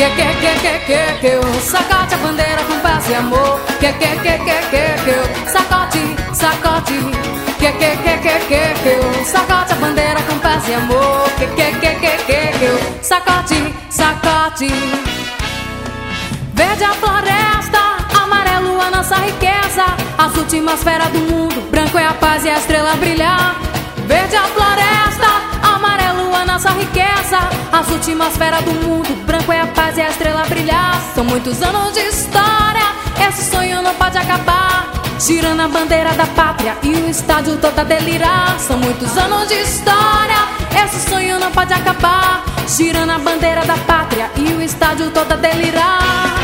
que eu sacode a bandeira com paz e amor. Que eu sacode, sacode. Que eu sacode a bandeira com paz e amor. Que eu sacode, sacode. Verde a floresta, amarelo a nossa riqueza, as últimas feras do mundo, branco é a paz e a estrela brilhar. Verde a floresta, amarelo a nossa riqueza, as últimas feras do mundo, branco é a paz e a estrela brilhar. São muitos anos de história, esse sonho não pode acabar, girando a bandeira da pátria e o estádio todo a delirar. São muitos anos de história, esse sonho não pode acabar, girando a bandeira da pátria e o estádio todo a delirar.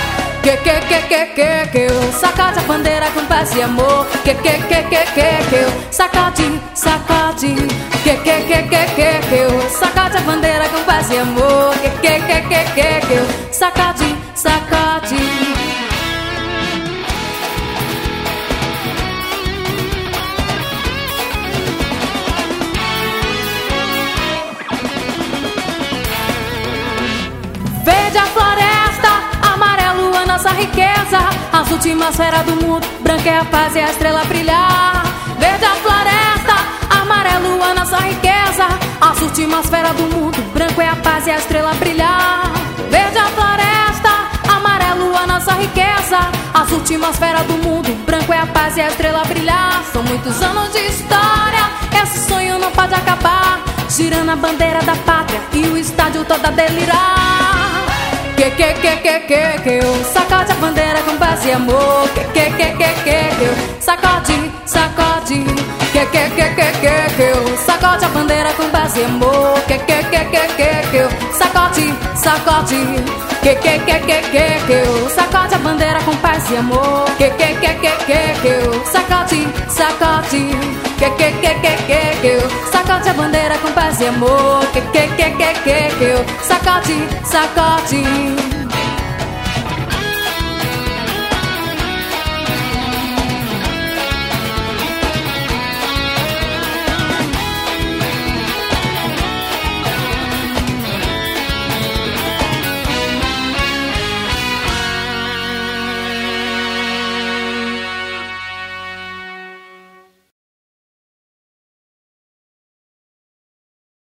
Que eu sacode a bandeira com paz e amor. Que eu sacode, sacode. Que eu sacode a bandeira com paz e amor. Que eu sacode, sacode. Verde a floresta, amarelo a nossa riqueza, as últimas feras do mundo, branca é a paz e a estrela brilhar. Verde a floresta, amarelo a nossa riqueza, as últimas feras do mundo, branco é a paz e a estrela brilhar. Verde a floresta, amarelo a nossa riqueza, as últimas feras do mundo, branco é a paz e a estrela brilhar. São muitos anos de história, esse sonho não pode acabar, girando a bandeira da pátria e o estádio todo a delirar. Que eu sacode a bandeira com paz e amor. Que eu sacode, sacode. Que eu sacode a bandeira com paz e amor. Que eu sacode, sacode. Que eu sacode a bandeira com paz e amor. Que eu sacode, sacode. Que eu sacode a bandeira com paz e amor. Que eu sacode, sacode.